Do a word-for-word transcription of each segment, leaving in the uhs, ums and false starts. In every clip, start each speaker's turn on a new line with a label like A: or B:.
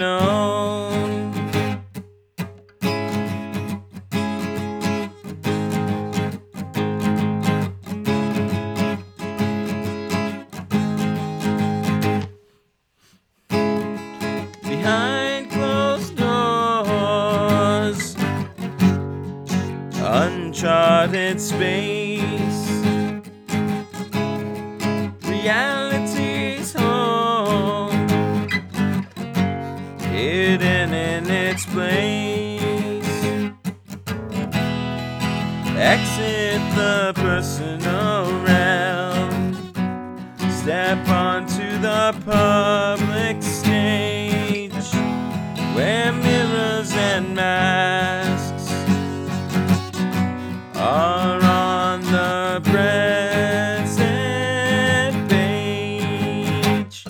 A: unknown. Behind closed doors, uncharted space, reality's home, hidden in its place. Exit the personal realm, step onto the public stage, where mirrors and masks are on the present page.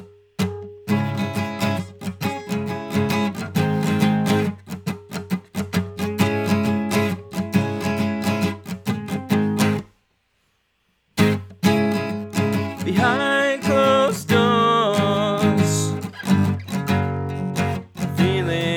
A: Behind closed doors, feeling